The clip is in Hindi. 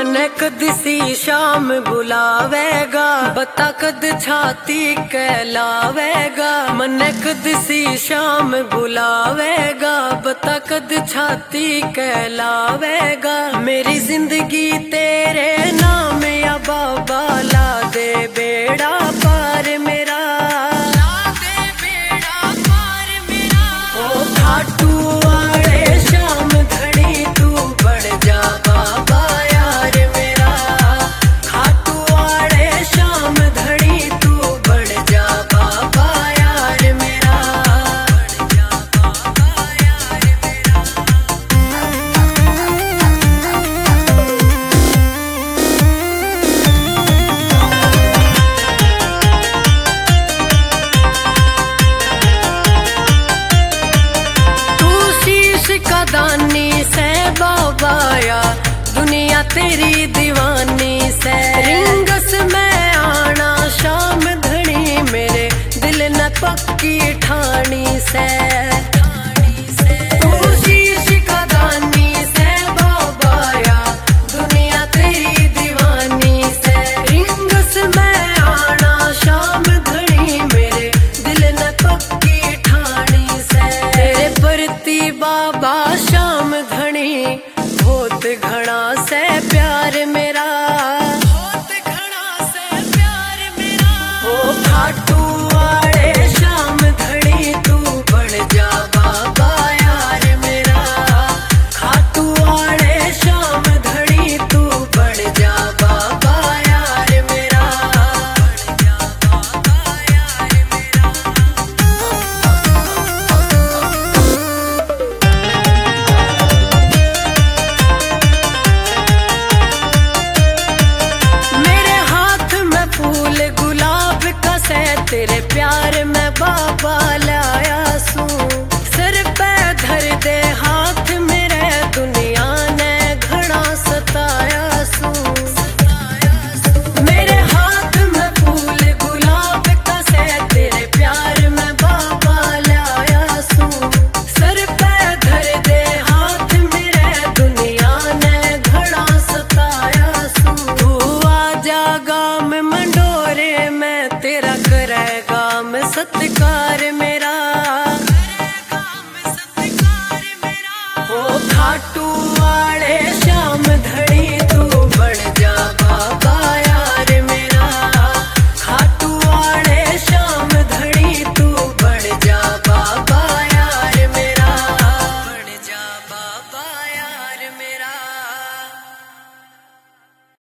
मने कद सी शाम बुलावेगा, बता कद छाती कहलावेगा। मने कद सी शाम बुलावेगा, बता कद छाती कहलावेगा। मेरी जिंदगी तेरे नाम या बाबा, ला दे बेड़ा पार मेरा, ला दे बेड़ा पार मेरा। ओ खाटू वाले शाम घड़ी तू बढ़ जा बाबा यार मेरा। खाटू वाले शाम घड़ी तू बढ़ जा बाबा यार मेरा, बढ़ जा बाबा यार मेरा। तू शीश का दानी से बाबाया, दुनिया तेरी दीवानी से। रिंगस में आना शाम धनी, मेरे दिल न पक्की ठानी से।